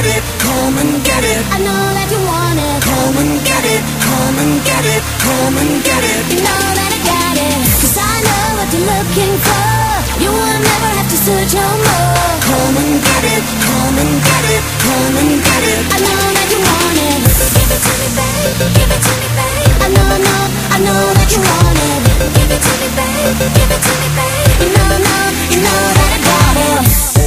get it, come and get it. I know that you want it. Come and get it, come and get it, come and get it. You know that I got it, 'cause I know what you're looking for. You will never have to search no more. Come and get it, come and get it, come and get it. I know that you want it. Give it to me, babe. Give it to me, babe. I know that you want it. Give it to me, babe. Give it to me, babe. You know that I got it.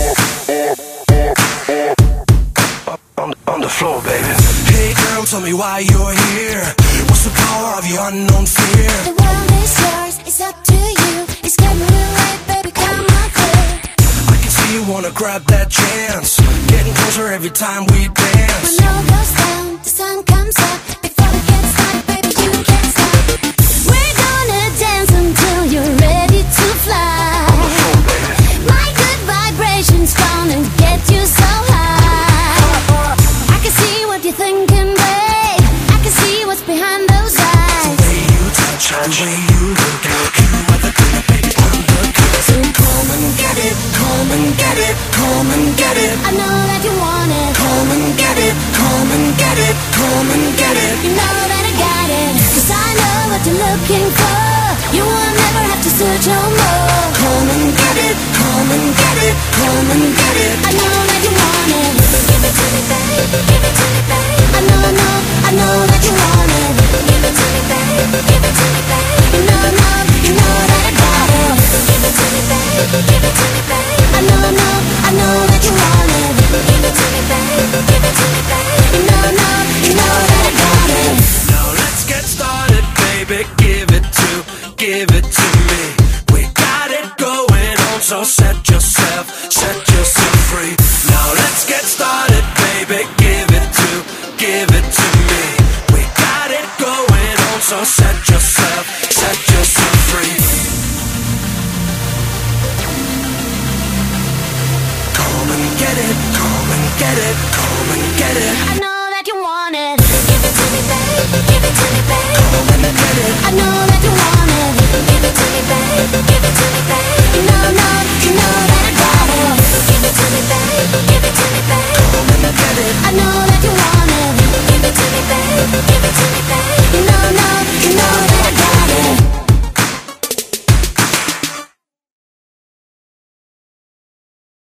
On the floor, baby. Hey girl, tell me why you're here. What's the power of your unknown fear? The world is yours, it's up to you. It's getting real late, baby, come on clear. I can see you wanna grab that chance. Getting closer every time we dance. When all goes down, the sun comes up. Before it gets started, baby, you can't stop. We're gonna dance until you're ready to fly. My good vibrations gonna get you so high. I can see what you're thinking, babe. I can see what's behind those eyes. The way you touch, the way you look, you are the kind of baby I'm looking. So come and get it, come and get it, come and get it. I know that you want it. Come and get it, come and get it, come and get it. You know that I got it, 'cause I know what you're looking for. You will never have to search no more. Come and get it, come and get it, come and get it. I know that you want it. Give it to me, babe. Give it to me, babe. I know that you want it. Give it to me, babe. Give it to me, babe. You know that I got it. Give it to me, babe. Give it to me, babe. I know that you want it. Give it to me, babe. Give it to me, babe. You know that I got it. Now let's get started, baby. Give it to me. We got it going on, so set yourself free. Now let's get started, baby. Give it to me. We got it going on, so set yourself free. Come and get it, come and get it, come and get it. I know that you want it. Give it to me, babe. Give it to me, babe. Come and get it. I